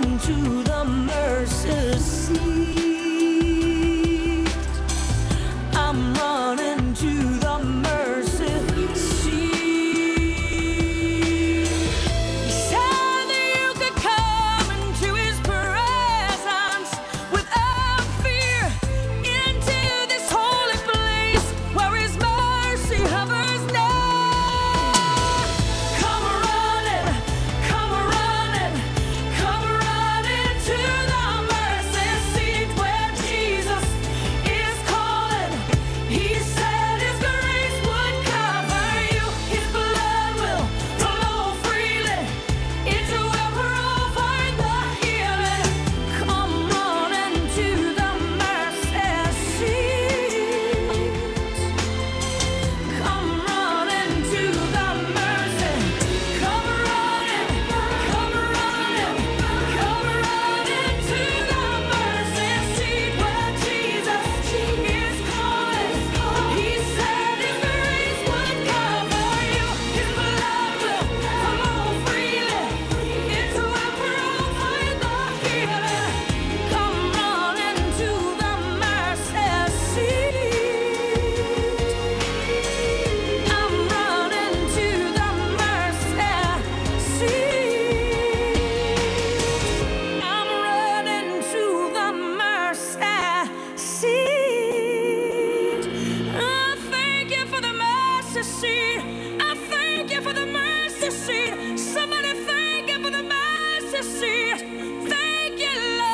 running to the mercy seat. I'm running to the mercy seat. He said that you could come into his presence without fear, into this holy place where his mercy hovers near. Come running, come running, come running to the mercy seat where Jesus is calling. He said his grace would cover you, his blood will flow freely. It will provide the healing. Come running to the mercy seat. Come running to the mercy. Come running, come running, come running to the mercy seat where Jesus is calling. He said his grace would cover you, his blood will flow freely. It will provide the healing. Come running to the mercy seat. I'm running to the mercy seat. I'm running to the mercy seat. I thank you for the mercy seat. I thank you for the mercy seat. Somebody thank you for the mercy seat. Thank you, Lord.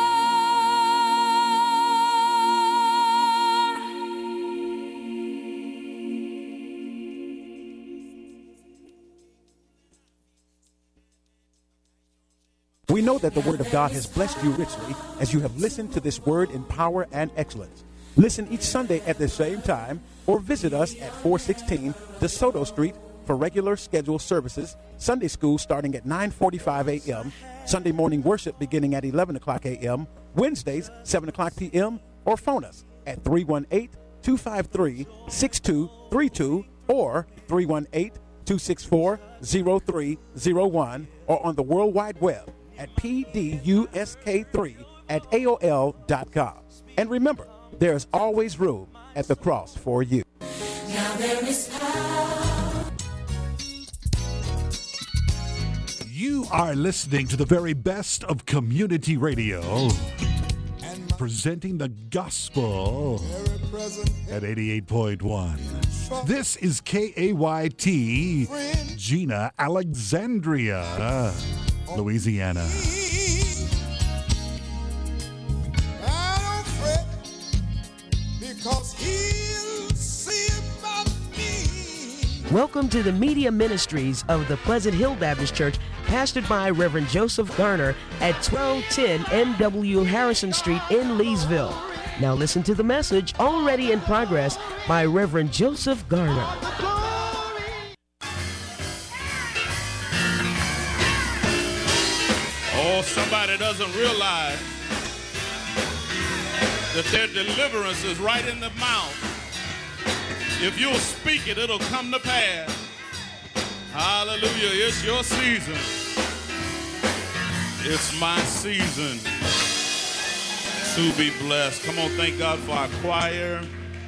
We know that the Word of God has blessed you richly as you have listened to this word in power and excellence. Listen each Sunday at the same time or visit us at 416 DeSoto Street for regular scheduled services, Sunday school starting at 9:45 a.m., Sunday morning worship beginning at 11 o'clock a.m., Wednesdays 7 o'clock p.m., or phone us at 318-253-6232 or 318-264-0301 or on the World Wide Web at pdusk3@aol.com. And remember, there's always room at the cross for you. Now there is power. You are listening to the very best of community radio, presenting the gospel at 88.1. This is KAYT, Gina, Alexandria, Louisiana. I don't fret, because he'll see about me. Welcome to the media ministries of the Pleasant Hill Baptist Church, pastored by Reverend Joseph Garner at 1210 NW Harrison Street in Leesville. Now listen to the message already in progress by Reverend Joseph Garner. Oh, somebody doesn't realize that their deliverance is right in the mouth. If you'll speak it, it'll come to pass. Hallelujah, it's your season. It's my season to be blessed. Come on, thank God for our choir.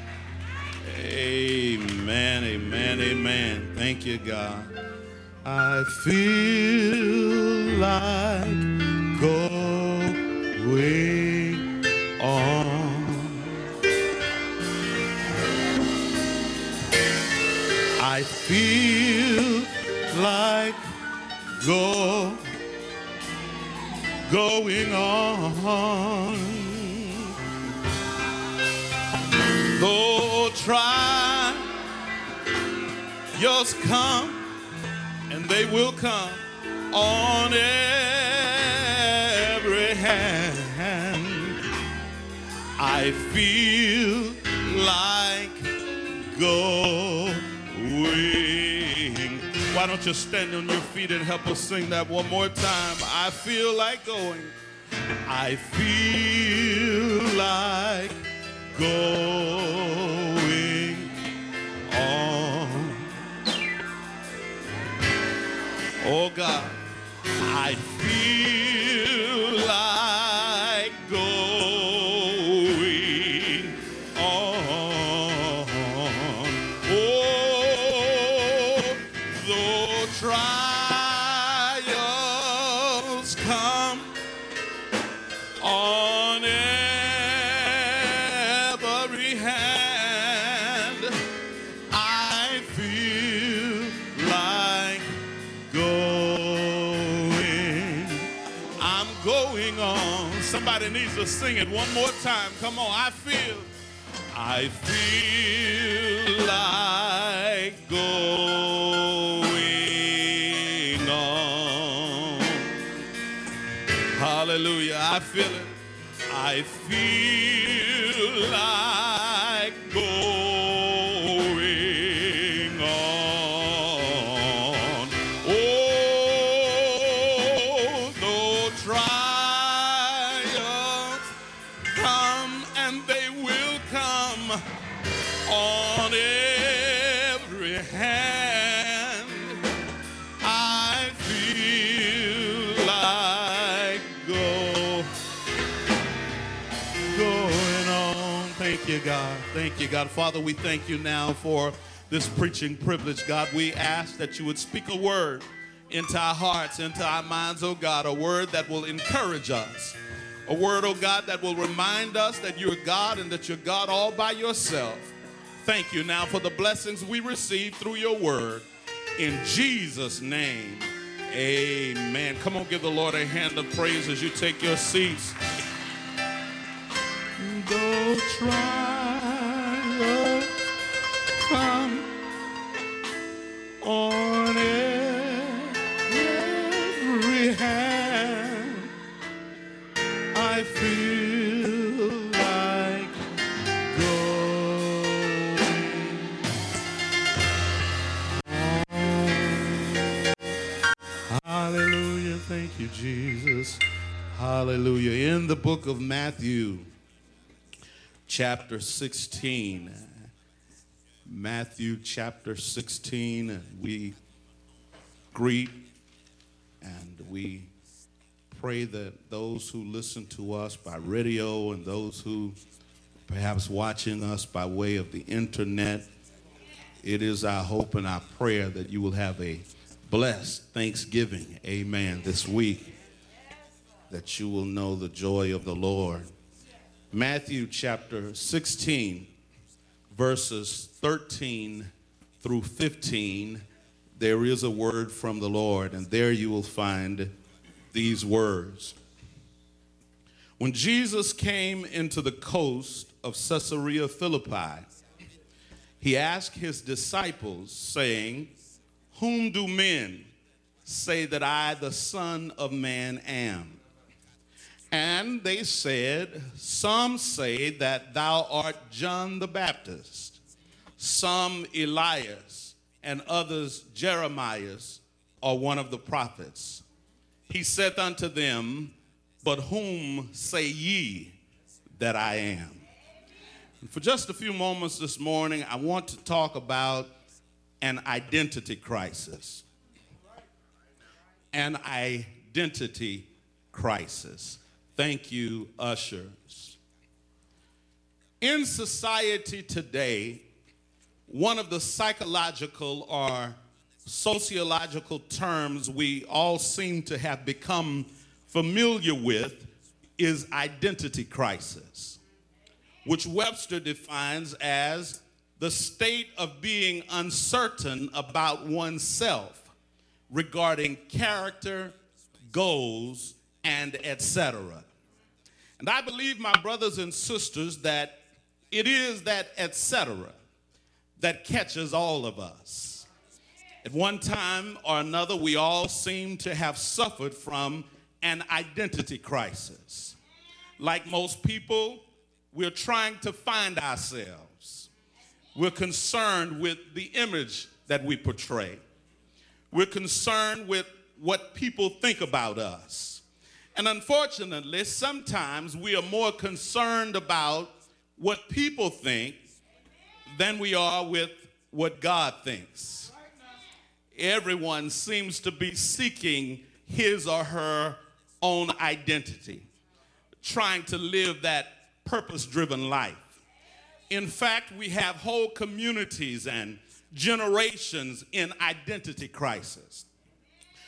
Amen, amen, amen. Thank you, God. I feel like going on. I feel like going on. Though trials come, and they will come on every hand, I feel like going. Why don't you stand on your feet and help us sing that one more time? I feel like going. I feel like going on. Oh God, I feel come on every hand. I feel like going. I'm going on. Somebody needs to sing it one more time. Come on, I feel like going on. Hallelujah. I feel it. I feel like going on. Oh, though trials come, and they will come on every hand, I feel like going on. Thank you, God. Thank you, God. Father, we thank you now for this preaching privilege, God. We ask that you would speak a word into our hearts, into our minds, oh God, a word that will encourage us. A word, oh God, that will remind us that you're God and that you're God all by yourself. Thank you now for the blessings we receive through your word. In Jesus' name, amen. Come on, give the Lord a hand of praise as you take your seats. Though trials come on every hand, I feel like going on. Hallelujah. Thank you, Jesus. Hallelujah. In the book of Matthew, chapter 16. Matthew chapter 16. We greet and we pray that those who listen to us by radio and those who perhaps watching us by way of the internet, it is our hope and our prayer that you will have a blessed Thanksgiving, amen, this week, that you will know the joy of the Lord. Matthew chapter 16, verses 13 through 15, there is a word from the Lord, and there you will find these words. When Jesus came into the coast of Caesarea Philippi, he asked his disciples, saying, "Whom do men say that I, the Son of Man, am?" And they said, "Some say that thou art John the Baptist, some Elias, and others Jeremiah, or one of the prophets." He said unto them, "But whom say ye that I am?" And for just a few moments this morning, I want to talk about an identity crisis. An identity crisis. Thank you, ushers. In society today, one of the psychological or sociological terms we all seem to have become familiar with is identity crisis, which Webster defines as the state of being uncertain about oneself regarding character, goals, and etc. And I believe, my brothers and sisters, that it is that etc. that catches all of us. At one time or another, we all seem to have suffered from an identity crisis. Like most people, we're trying to find ourselves. We're concerned with the image that we portray. We're concerned with what people think about us. And unfortunately, sometimes we are more concerned about what people think than we are with what God thinks. Everyone seems to be seeking his or her own identity, trying to live that purpose-driven life. In fact, we have whole communities and generations in identity crisis.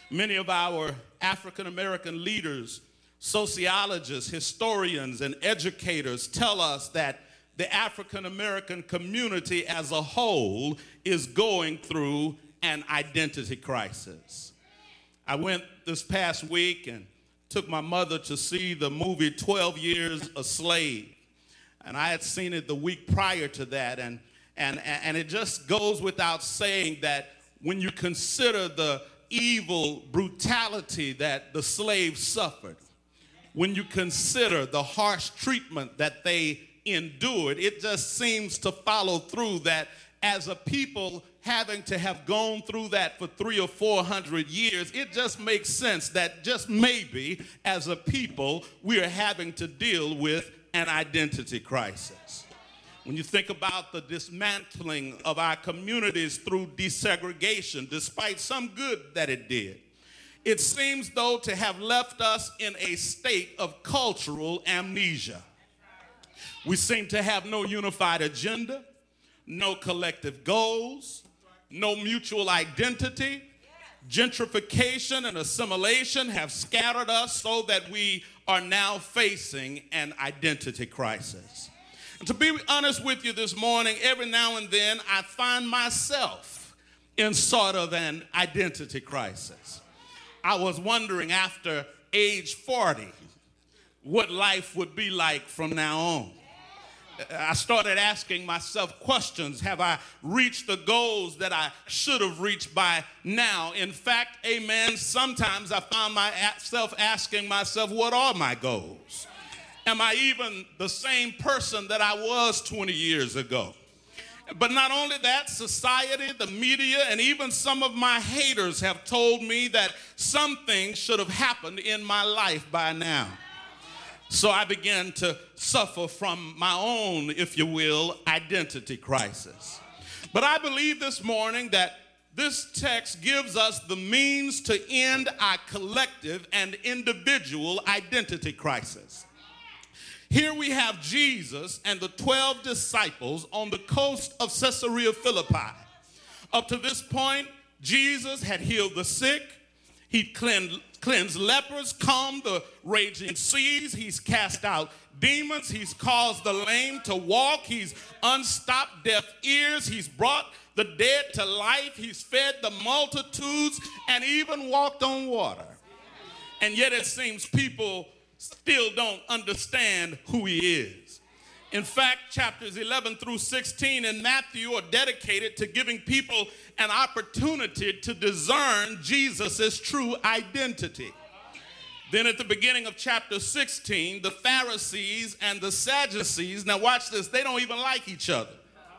Many of our African American leaders, sociologists, historians, and educators tell us that the African American community as a whole is going through an identity crisis. I went this past week and took my mother to see the movie 12 Years a Slave. And I had seen it the week prior to that. And it just goes without saying that when you consider the evil brutality that the slaves suffered, when you consider the harsh treatment that they endured, it just seems to follow through that as a people having to have gone through that for 300 or 400 years, it just makes sense that just maybe as a people we are having to deal with an identity crisis. When you think about the dismantling of our communities through desegregation, despite some good that it did, it seems though to have left us in a state of cultural amnesia. We seem to have no unified agenda, no collective goals, no mutual identity. Gentrification and assimilation have scattered us so that we are now facing an identity crisis. And to be honest with you this morning, every now and then I find myself in sort of an identity crisis. I was wondering after age 40 what life would be like from now on. I started asking myself questions. Have I reached the goals that I should have reached by now? In fact, amen, sometimes I found myself asking myself, what are my goals? Am I even the same person that I was 20 years ago? But not only that, society, the media, and even some of my haters have told me that some things should have happened in my life by now. So I began to suffer from my own, if you will, identity crisis. But I believe this morning that this text gives us the means to end our collective and individual identity crisis. Here we have Jesus and the 12 disciples on the coast of Caesarea Philippi. Up to this point, Jesus had healed the sick. He'd cleansed lepers, calmed the raging seas. He's cast out demons. He's caused the lame to walk. He's unstopped deaf ears. He's brought the dead to life. He's fed the multitudes and even walked on water. And yet it seems people still don't understand who he is. In fact, chapters 11 through 16 in Matthew are dedicated to giving people an opportunity to discern Jesus' true identity. Then at the beginning of chapter 16, the Pharisees and the Sadducees, now watch this, they don't even like each other.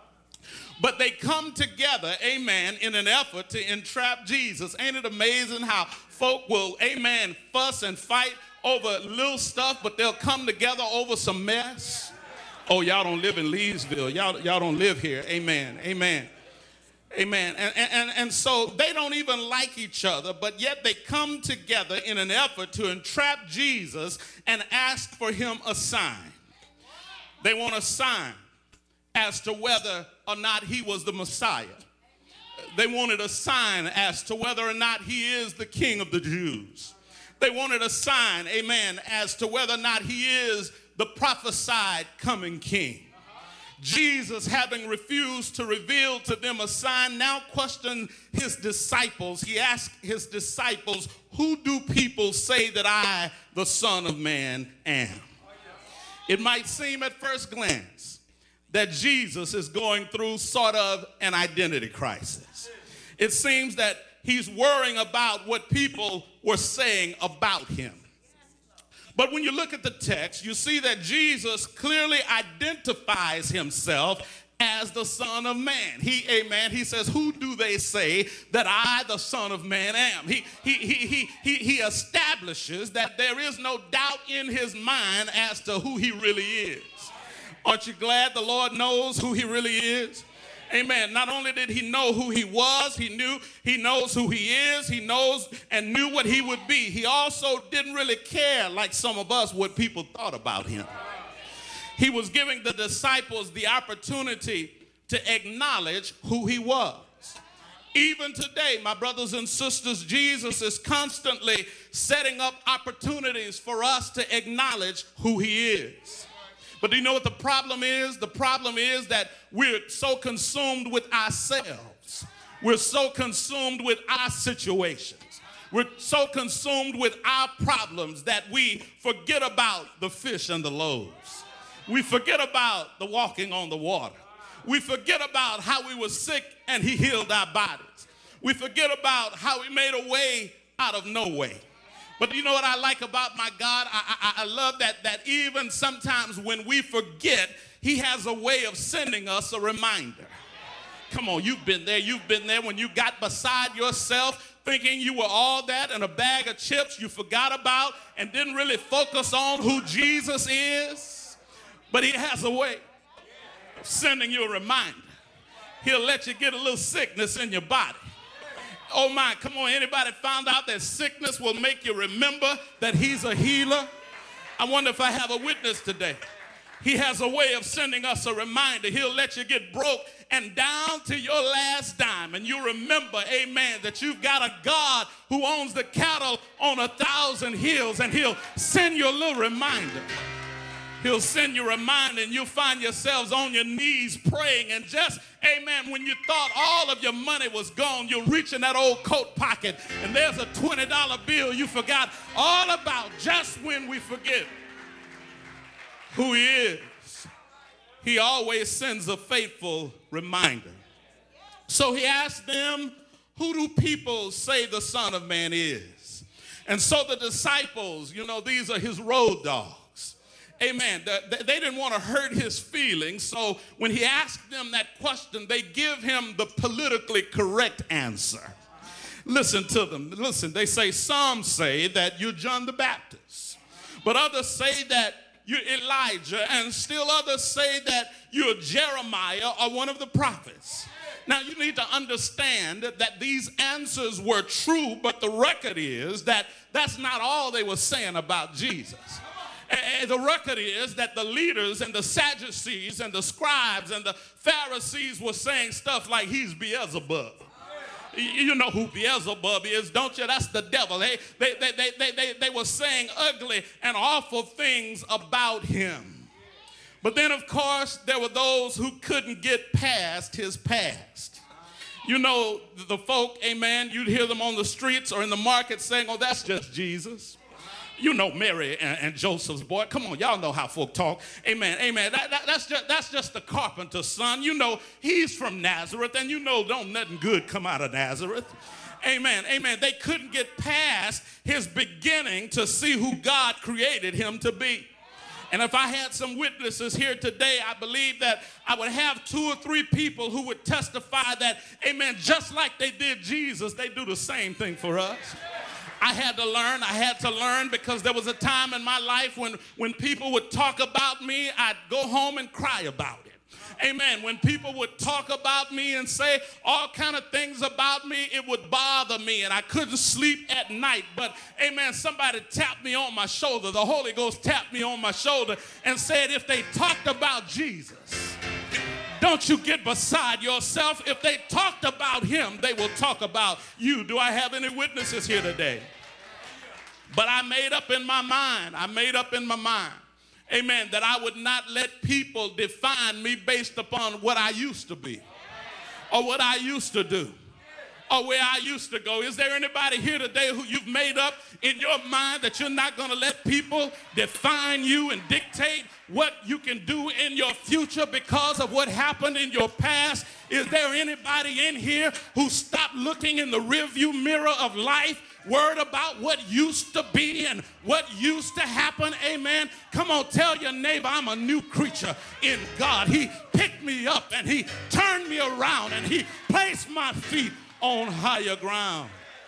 But they come together, amen, in an effort to entrap Jesus. Ain't it amazing how folk will, amen, fuss and fight over little stuff, but they'll come together over some mess? Oh, y'all don't live in Leesville. Y'all don't live here. Amen. Amen. Amen. And so they don't even like each other, but yet they come together in an effort to entrap Jesus and ask for him a sign. They want a sign as to whether or not he was the Messiah. They wanted a sign as to whether or not he is the King of the Jews. They wanted a sign, amen, as to whether or not he is the prophesied coming king. Jesus, having refused to reveal to them a sign, now questioned his disciples. He asked his disciples, who do people say that I, the Son of Man, am? It might seem at first glance that Jesus is going through sort of an identity crisis. It seems that he's worrying about what people were saying about him. But when you look at the text, you see that Jesus clearly identifies himself as the Son of Man. He says, who do they say that I, the Son of Man, am? He establishes that there is no doubt in his mind as to who he really is. Aren't you glad the Lord knows who he really is? Amen. Not only did he know who he was, he knows who he is, he knows and knew what he would be. He also didn't really care, like some of us, what people thought about him. He was giving the disciples the opportunity to acknowledge who he was. Even today, my brothers and sisters, Jesus is constantly setting up opportunities for us to acknowledge who he is. But do you know what the problem is? The problem is that we're so consumed with ourselves. We're so consumed with our situations. We're so consumed with our problems that we forget about the fish and the loaves. We forget about the walking on the water. We forget about how we were sick and he healed our bodies. We forget about how he made a way out of no way. But you know what I like about my God? I love that even sometimes when we forget, he has a way of sending us a reminder. Come on, you've been there when you got beside yourself thinking you were all that and a bag of chips you forgot about and didn't really focus on who Jesus is. But he has a way of sending you a reminder. He'll let you get a little sickness in your body. Oh my, come on, anybody found out that sickness will make you remember that he's a healer? I wonder if I have a witness today. He has a way of sending us a reminder. He'll let you get broke and down to your last dime. And you remember, amen, that you've got a God who owns the cattle on 1,000 hills, and he'll send you a little reminder. He'll send you a reminder, and you'll find yourselves on your knees praying. And just, amen, when you thought all of your money was gone, you'll reach in that old coat pocket, and there's a $20 bill you forgot all about. Just when we forget who he is, he always sends a faithful reminder. So he asked them, who do people say the Son of Man is? And so the disciples, you know, these are his road dogs. Amen. They didn't want to hurt his feelings, so when he asked them that question, they give him the politically correct answer. Listen to them. Listen, they say, some say that you're John the Baptist, but others say that you're Elijah, and still others say that you're Jeremiah or one of the prophets. Now, you need to understand that these answers were true, but the record is that that's not all they were saying about Jesus. The record is that the leaders and the Sadducees and the scribes and the Pharisees were saying stuff like he's Beelzebub. You know who Beelzebub is, don't you? That's the devil. They were saying ugly and awful things about him. But then, of course, there were those who couldn't get past his past. You know, the folk, amen, you'd hear them on the streets or in the market saying, oh, that's just Jesus. You know Mary and Joseph's boy. Come on, y'all know how folk talk. Amen, amen. That's just the carpenter's son. You know, he's from Nazareth, and you know don't nothing good come out of Nazareth. Amen, amen. They couldn't get past his beginning to see who God created him to be. And if I had some witnesses here today, I believe that I would have 2 or 3 people who would testify that, amen, just like they did Jesus, they do the same thing for us. I had to learn because there was a time in my life when people would talk about me, I'd go home and cry about it. Amen. When people would talk about me and say all kind of things about me, it would bother me and I couldn't sleep at night. But, amen, somebody tapped me on my shoulder. The Holy Ghost tapped me on my shoulder and said, if they talked about Jesus, don't you get beside yourself. If they talked about him, they will talk about you. Do I have any witnesses here today? But I made up in my mind, amen, that I would not let people define me based upon what I used to be or what I used to do or where I used to go. Is there anybody here today who you've made up in your mind that you're not going to let people define you and dictate what you can do in your future because of what happened in your past? Is there anybody in here who stopped looking in the rearview mirror of life, worried about what used to be and what used to happen? Amen. Come on, tell your neighbor, I'm a new creature in God. He picked me up and he turned me around and he placed my feet on higher ground.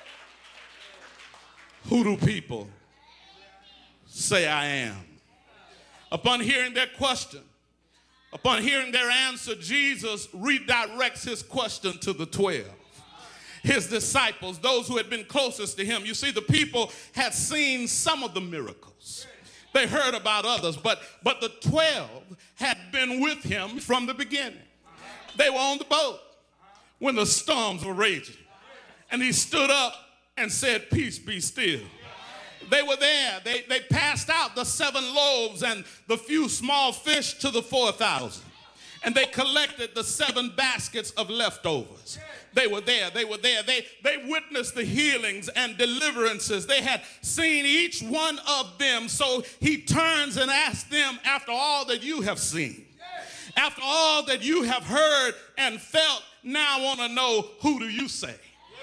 Who do people say I am? Upon hearing their question, upon hearing their answer, Jesus redirects his question to the 12. His disciples, those who had been closest to him. You see, the people had seen some of the miracles. They heard about others, but the 12 had been with him from the beginning. They were on the boat when the storms were raging. And he stood up and said, peace be still. They were there. They passed out the 7 loaves and the few small fish to the 4,000. And they collected the 7 baskets of leftovers. They were there. They were there. They witnessed the healings and deliverances. They had seen each one of them. So he turns and asks them, after all that you have seen, after all that you have heard and felt, now I want to know, who do you say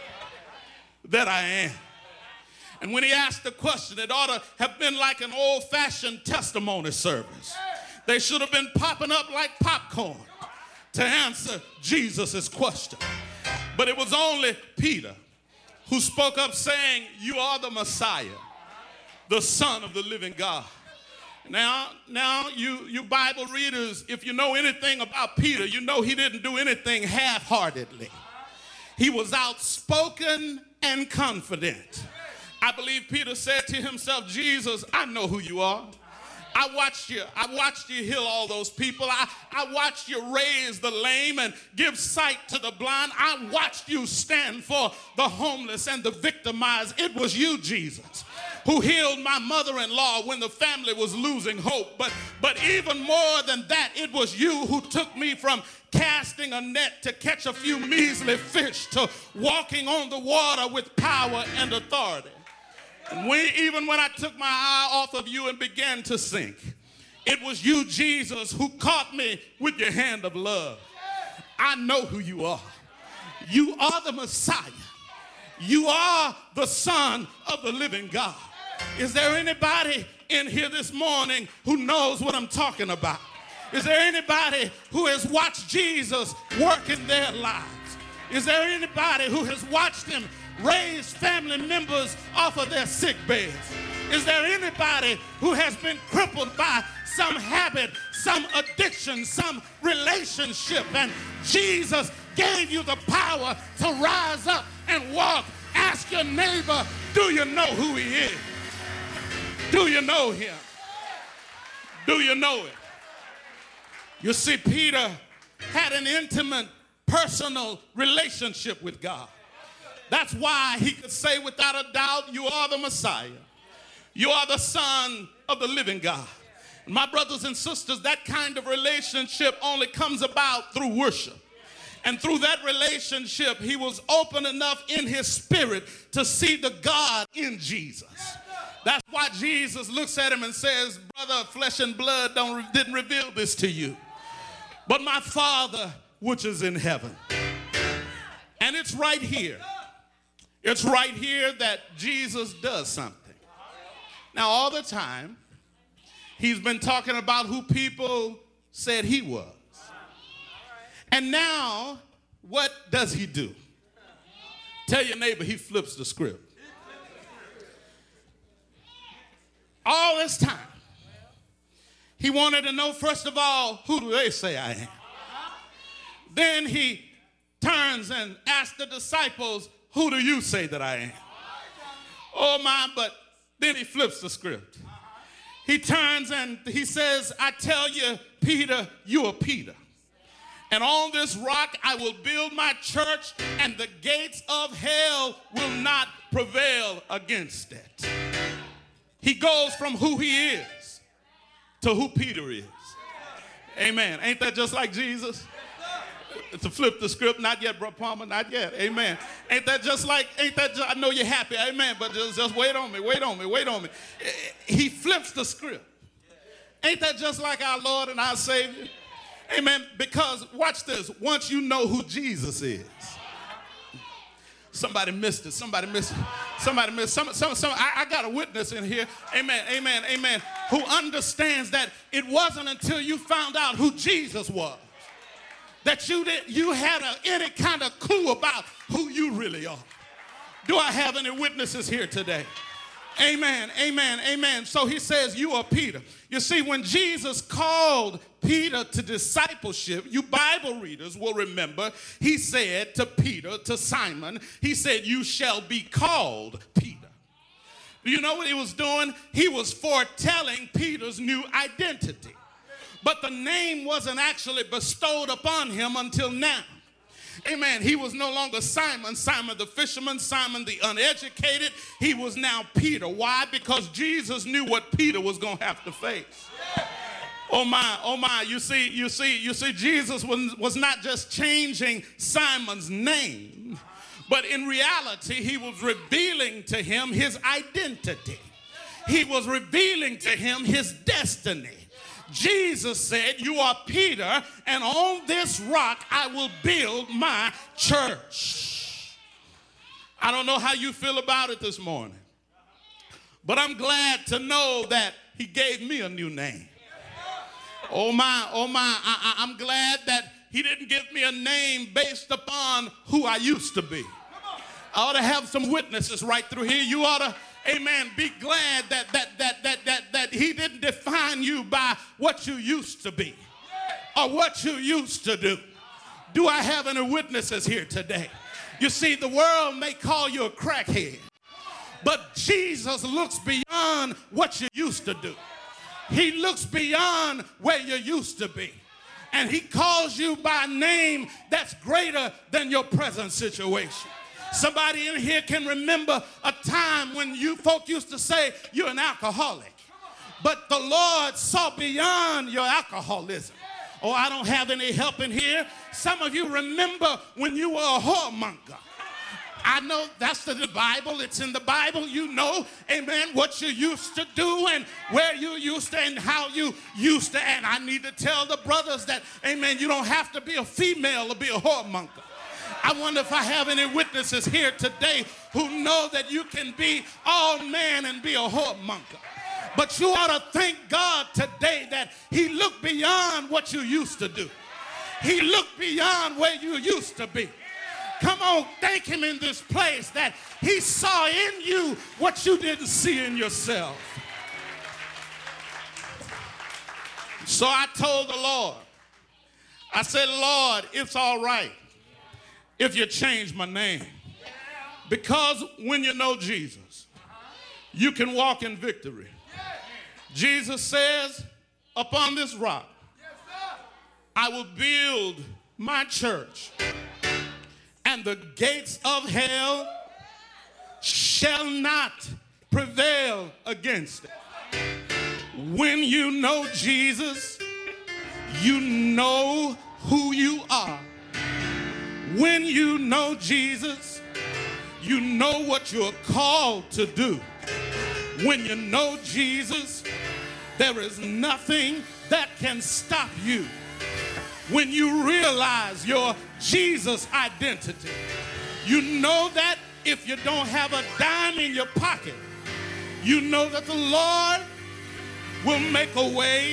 that I am? And when he asked the question, it ought to have been like an old-fashioned testimony service. They should have been popping up like popcorn to answer Jesus' question. But it was only Peter who spoke up saying, you are the Messiah, the Son of the living God. Now you Bible readers, if you know anything about Peter, you know he didn't do anything half-heartedly. He was outspoken and confident. I believe Peter said to himself, Jesus, I know who you are. I watched you heal all those people. I watched you raise the lame and give sight to the blind. I watched you stand for the homeless and the victimized. It was you, Jesus, who healed my mother-in-law when the family was losing hope. But even more than that, it was you who took me from casting a net to catch a few measly fish to walking on the water with power and authority. And even when I took my eye off of you and began to sink, it was you, Jesus, who caught me with your hand of love. I know who you are. You are the Messiah. You are the Son of the living God. Is there anybody in here this morning who knows what I'm talking about? Is there anybody who has watched Jesus work in their lives? Is there anybody who has watched him raise family members off of their sick beds? Is there anybody who has been crippled by some habit, some addiction, some relationship, and Jesus gave you the power to rise up and walk? Ask your neighbor, do you know who he is? Do you know him? Do you know it? You see, Peter had an intimate, personal relationship with God. That's why he could say without a doubt, you are the Messiah. You are the Son of the living God. My brothers and sisters, that kind of relationship only comes about through worship. And through that relationship, he was open enough in his spirit to see the God in Jesus. That's why Jesus looks at him and says, brother, flesh and blood didn't reveal this to you, but my Father which is in heaven. And it's right here. It's right here that Jesus does something. Now, all the time, he's been talking about who people said he was. And now, what does he do? Tell your neighbor he flips the script. All this time, he wanted to know, first of all, who do they say I am? Then he turns and asks the disciples, who do you say that I am? Oh my, but then he flips the script. He turns and he says, I tell you, Peter, you are Peter. And on this rock I will build my church, and the gates of hell will not prevail against it. He goes from who he is to who Peter is. Amen. Ain't that just like Jesus? To flip the script, not yet, Bro Palmer, not yet. Amen. Ain't that just, I know you're happy, amen, but just wait on me. He flips the script. Ain't that just like our Lord and our Savior? Amen. Because watch this. Once you know who Jesus is, somebody missed it. I got a witness in here. Amen. Who understands that it wasn't until you found out who Jesus was that you had any kind of clue about who you really are. Do I have any witnesses here today? Amen. So he says, you are Peter. You see, when Jesus called Peter to discipleship, you Bible readers will remember, he said to Peter, to Simon, he said, you shall be called Peter. Do you know what he was doing? He was foretelling Peter's new identity. But the name wasn't actually bestowed upon him until now. Amen. He was no longer Simon, Simon the fisherman, Simon the uneducated. He was now Peter. Why? Because Jesus knew what Peter was going to have to face. Oh my, oh my. You see, Jesus was not just changing Simon's name, but in reality, he was revealing to him his identity. He was revealing to him his destiny. Jesus said, you are Peter, and on this rock I will build my church. I don't know how you feel about it this morning, but I'm glad to know that he gave me a new name. Oh my, oh my, I'm glad that he didn't give me a name based upon who I used to be. I ought to have some witnesses right through here. You ought to, amen, be glad that he didn't define you by what you used to be or what you used to do. Do I have any witnesses here today? You see, the world may call you a crackhead, but Jesus looks beyond what you used to do. He looks beyond where you used to be. And he calls you by a name that's greater than your present situation. Somebody in here can remember a time when you folk used to say you're an alcoholic. But the Lord saw beyond your alcoholism. Oh, I don't have any help in here. Some of you remember when you were a whoremonger. I know that's the Bible. It's in the Bible. You know, amen, what you used to do and where you used to and how you used to. And I need to tell the brothers that, amen, you don't have to be a female to be a whoremonger. I wonder if I have any witnesses here today who know that you can be all man and be a whoremonger. But you ought to thank God today that he looked beyond what you used to do. He looked beyond where you used to be. Come on, thank him in this place that he saw in you what you didn't see in yourself. So I told the Lord, I said, Lord, it's all right if you change my name. Because when you know Jesus, you can walk in victory. Jesus says, upon this rock, I will build my church, and the gates of hell shall not prevail against it. When you know Jesus, you know who you are. When you know Jesus, you know what you're called to do. When you know Jesus, there is nothing that can stop you. When you realize your Jesus identity, you know that if you don't have a dime in your pocket, you know that the Lord will make a way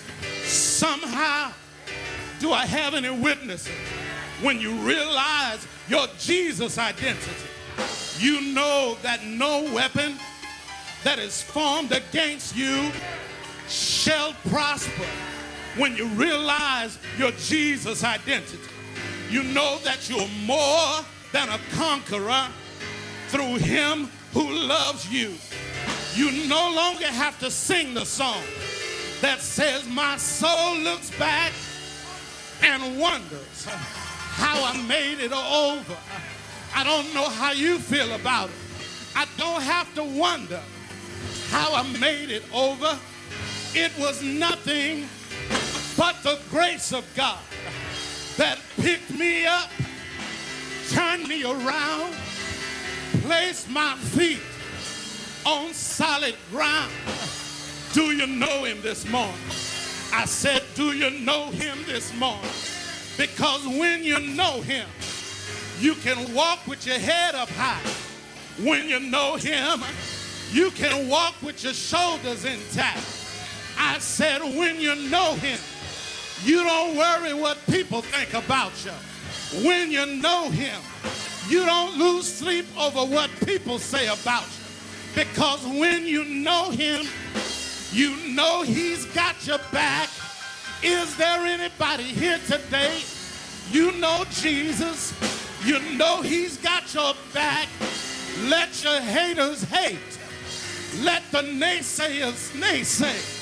somehow. Do I have any witnesses? When you realize your Jesus identity, you know that no weapon that is formed against you shall prosper. When you realize your Jesus identity, you know that you're more than a conqueror through him who loves you. You no longer have to sing the song that says, my soul looks back and wonders how I made it over. I don't know how you feel about it. I don't have to wonder how I made it over. It was nothing but the grace of God that picked me up, turned me around, placed my feet on solid ground. Do you know him this morning? I said, do you know him this morning? Because when you know him, you can walk with your head up high. When you know him, you can walk with your shoulders intact. I said, when you know him, you don't worry what people think about you. When you know him, you don't lose sleep over what people say about you. Because when you know him, you know he's got your back. Is there anybody here today? You know Jesus. You know he's got your back. Let your haters hate. Let the naysayers naysay.